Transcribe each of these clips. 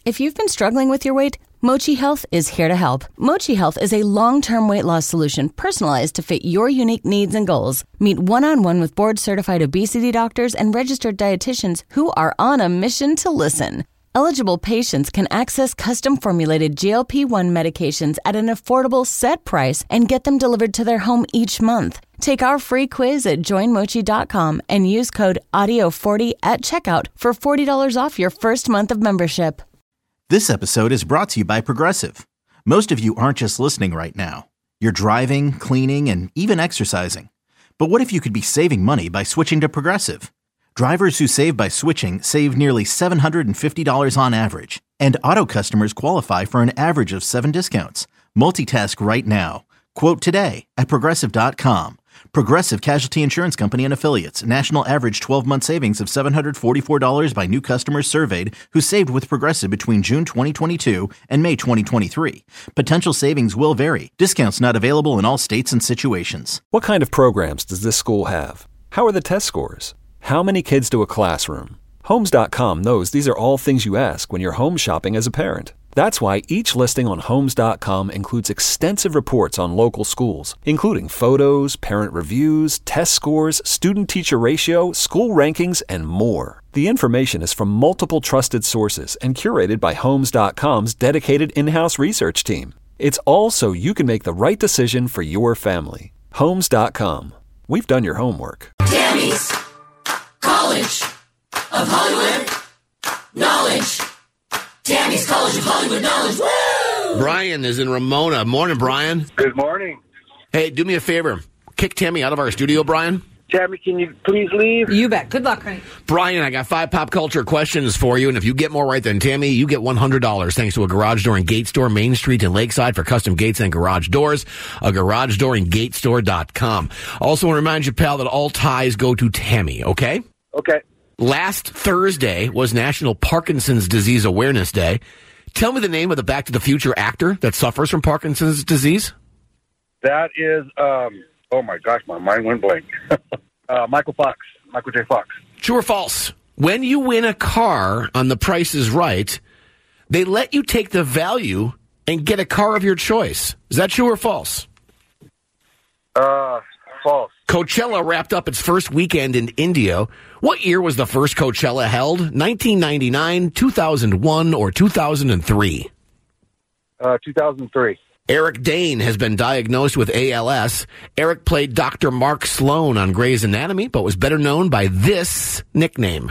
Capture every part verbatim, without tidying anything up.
If you've been struggling with your weight, Mochi Health is here to help. Mochi Health is a long-term weight loss solution personalized to fit your unique needs and goals. Meet one-on-one with board-certified obesity doctors and registered dietitians who are on a mission to listen. Eligible patients can access custom-formulated G L P one medications at an affordable set price and get them delivered to their home each month. Take our free quiz at join mochi dot com and use code audio forty at checkout for forty dollars off your first month of membership. This episode is brought to you by Progressive. Most of you aren't just listening right now. You're driving, cleaning, and even exercising. But what if you could be saving money by switching to Progressive? Drivers who save by switching save nearly seven hundred fifty dollars on average. And auto customers qualify for an average of seven discounts. Multitask right now. Quote today at progressive dot com. Progressive Casualty Insurance Company and Affiliates. National average twelve-month savings of seven hundred forty-four dollars by new customers surveyed who saved with Progressive between June twenty twenty-two and May twenty twenty-three. Potential savings will vary. Discounts not available in all states and situations. What kind of programs does this school have? How are the test scores? How many kids do a classroom? Homes dot com knows these are all things you ask when you're home shopping as a parent. That's why each listing on Homes dot com includes extensive reports on local schools, including photos, parent reviews, test scores, student-teacher ratio, school rankings, and more. The information is from multiple trusted sources and curated by Homes dot com's dedicated in-house research team. It's all so you can make the right decision for your family. Homes dot com. We've done your homework. Tammy's College of Hollywood Knowledge. Tammy's College of Hollywood Knowledge. Woo! Brian is in Ramona. Morning, Brian. Good morning. Hey, do me a favor. Kick Tammy out of our studio, Brian. Tammy, can you please leave? You bet. Good luck, honey. Brian, I got five pop culture questions for you, and if you get more right than Tammy, you get one hundred dollars thanks to a garage door and gate store, Main Street in Lakeside, for custom gates and garage doors, a garage door and gate store dot com. Also want to remind you, pal, that all ties go to Tammy, okay? Okay. Last Thursday was National Parkinson's Disease Awareness Day. Tell me the name of the Back to the Future actor that suffers from Parkinson's disease. That is, um, oh my gosh, my mind went blank. uh, Michael Fox, Michael J. Fox. True or false? When you win a car on The Price is Right, they let you take the value and get a car of your choice. Is that true or false? Uh, false. Coachella wrapped up its first weekend in India. What year was the first Coachella held? nineteen ninety-nine, two thousand one, or two thousand three? Uh, two thousand three. Eric Dane has been diagnosed with A L S. Eric played Doctor Mark Sloan on Grey's Anatomy, but was better known by this nickname.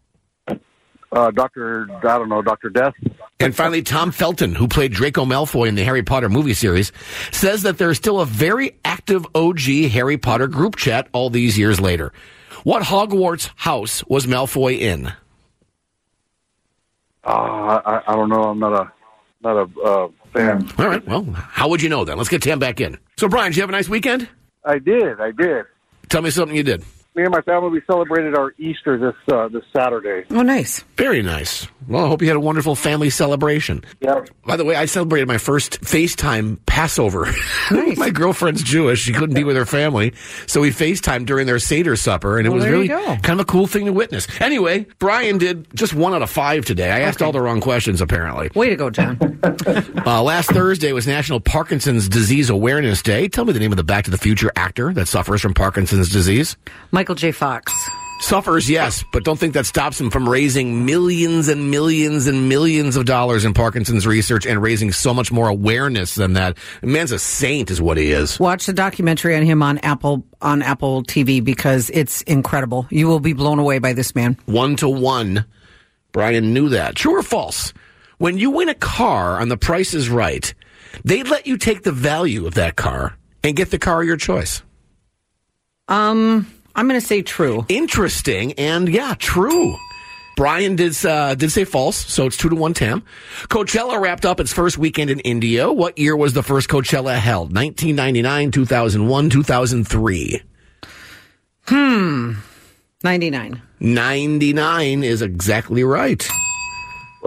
Uh, Doctor, I don't know, Doctor Death. And finally, Tom Felton, who played Draco Malfoy in the Harry Potter movie series, says that there's still a very active O G Harry Potter group chat all these years later. What Hogwarts house was Malfoy in? Uh, I, I don't know. I'm not a not a uh, fan. All right. Well, how would you know then? Let's get Tam back in. So, Brian, did you have a nice weekend? I did. I did. Tell me something you did. Me and my family, we celebrated our Easter this uh, this Saturday. Oh, nice. Very nice. Well, I hope you had a wonderful family celebration. Yeah. By the way, I celebrated my first FaceTime Passover. Nice. My girlfriend's Jewish. She couldn't be with her family, so we FaceTimed during their Seder supper, and it Well, was there really you go. kind of a cool thing to witness. Anyway, Brian did just one out of five today. I asked Okay. all the wrong questions, apparently. Way to go, John. Uh, last Thursday was National Parkinson's Disease Awareness Day. Tell me the name of the Back to the Future actor that suffers from Parkinson's disease. Michael J. Fox. Suffers, yes, but don't think that stops him from raising millions and millions and millions of dollars in Parkinson's research and raising so much more awareness than that. The man's a saint is what he is. Watch the documentary on him on Apple on Apple T V because it's incredible. You will be blown away by this man. One to one. Brian knew that. True or false? When you win a car on The Price is Right, they let you take the value of that car and get the car of your choice. Um... I'm going to say true. Interesting, and yeah, true. Brian did uh, did say false, so it's two to one, Tam. Coachella wrapped up its first weekend in India. What year was the first Coachella held? nineteen ninety-nine, two thousand one, two thousand three. Hmm. ninety-nine. ninety-nine is exactly right. Wow.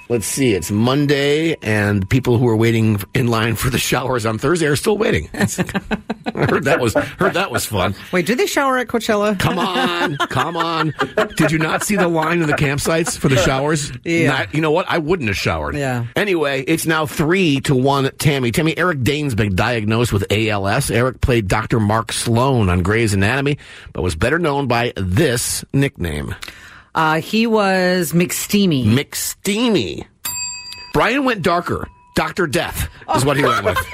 let's see, it's Monday, and people who are waiting in line for the showers on Thursday are still waiting. I heard that was heard that was fun. Wait, did they shower at Coachella? Come on, come on. Did you not see the line in the campsites for the showers? Yeah. Not, you know what? I wouldn't have showered. Yeah. Anyway, it's now three to one Tammy. Tammy, Eric Dane's been diagnosed with A L S. Eric played Doctor Mark Sloan on Grey's Anatomy, but was better known by this nickname. Uh, he was McSteamy. McSteamy. Brian went darker. Doctor Death is what he went with.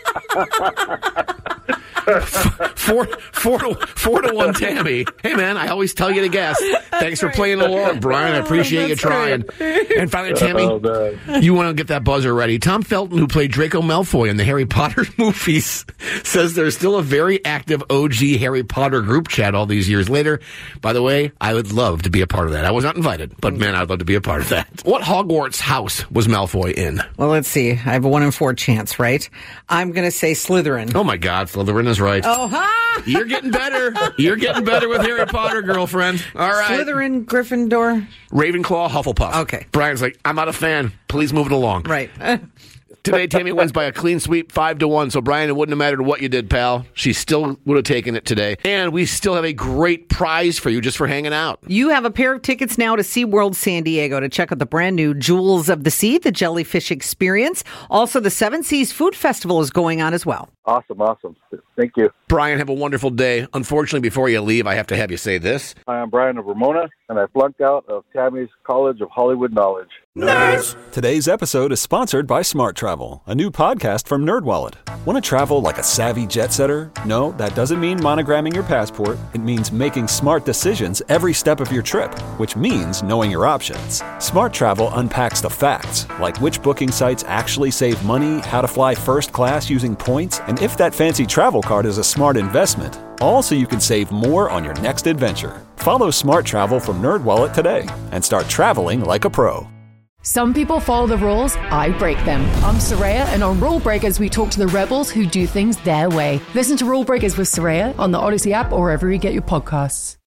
four, four, to, four to one Tammy. Hey, man, I always tell you to guess. Thanks for playing along, Brian. I appreciate you trying. And finally, Tammy, Oh, you want to get that buzzer ready. Tom Felton, who played Draco Malfoy in the Harry Potter movies, says there's still a very active O G Harry Potter group chat all these years later. By the way, I would love to be a part of that. I was not invited, but man, I'd love to be a part of that. What Hogwarts house was Malfoy in? Well, let's see. I have a one in four chance, right? I'm going to say Slytherin. Oh, my God. Slytherin is right. Oh, ha! You're getting better. You're getting better with Harry Potter, girlfriend. All right. Slytherin, Gryffindor. Ravenclaw, Hufflepuff. Okay. Brian's like, I'm not a fan. Please move it along. Right. Today, Tammy wins by a clean sweep, five to one. So, Brian, it wouldn't have mattered what you did, pal. She still would have taken it today. And we still have a great prize for you just for hanging out. You have a pair of tickets now to SeaWorld San Diego to check out the brand new Jewels of the Sea, the jellyfish experience. Also, the Seven Seas Food Festival is going on as well. Awesome, awesome. Thank you. Brian, have a wonderful day. Unfortunately, before you leave, I have to have you say this. Hi, I'm Brian of Ramona, and I flunked out of Tammy's College of Hollywood Knowledge. Nerds! Today's episode is sponsored by Smart Travel, a new podcast from NerdWallet. Want to travel like a savvy jet setter? No, that doesn't mean monogramming your passport. It means making smart decisions every step of your trip, which means knowing your options. Smart Travel unpacks the facts, like which booking sites actually save money, how to fly first class using points, and if that fancy travel card is a smart investment. All so you can save more on your next adventure. Follow Smart Travel from NerdWallet today and start traveling like a pro. Some people follow the rules, I break them. I'm Soraya, and on Rule Breakers, we talk to the rebels who do things their way. Listen to Rule Breakers with Soraya on the Odyssey app or wherever you get your podcasts.